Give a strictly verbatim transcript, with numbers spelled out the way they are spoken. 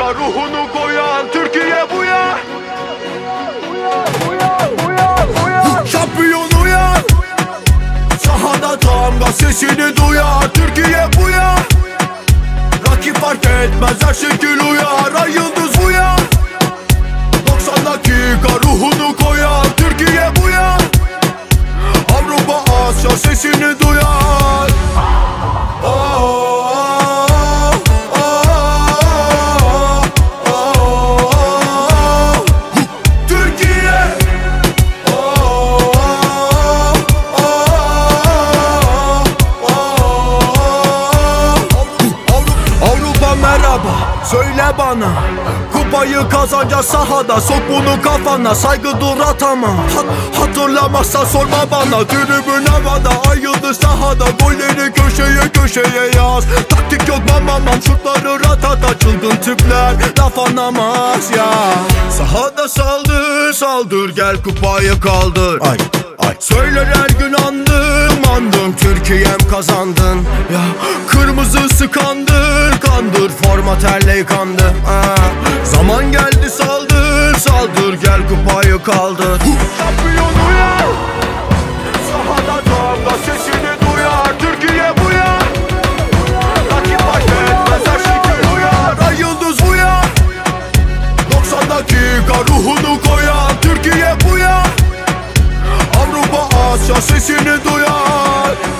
dakika ruhunu koyan Türkiye bu ya. Şampiyon uyan, sahada tam gaz sesini duyar Türkiye bu ya. Rakip fark etmez her şekil uyar, ay yıldız bu ya. doksan dakika ruhunu koyan Türkiye bu ya. Avrupa Asya sesini duyar. Oh, oh, oh, oh, oh, oh. Türkiye. Oh, oh, oh, oh, oh. Avrupa merhaba, söyle bana, kupayı kazanacağız sahada, sok bunu kafana, saygı dur atama. Hat Hatırlamazsan sorma bana, tribün havada, ay yıldız sahada, golleri köşeye köşeye yaz. Taktik yok mamamam, şutları ratata, çılgın tipler laf anlamaz ya. Sahada saldır saldır, gel kupayı kaldır. Ay ay, söyler her gün andım andım, Türkiye'm kazandın ya. Kırmızı sıkandır kandır, forma terle yıkandı. Aa, zaman geldi saldır saldır, gel kupayı kaldır. Şampiyon uyan, sahada damga sesini duyar Türkiye bu ya. Rakip fark etmez her şekil uyar, ay yıldız bu ya. doksan dakika ruhunu koyan Türkiye bu ya. Avrupa Asya sesini duyar.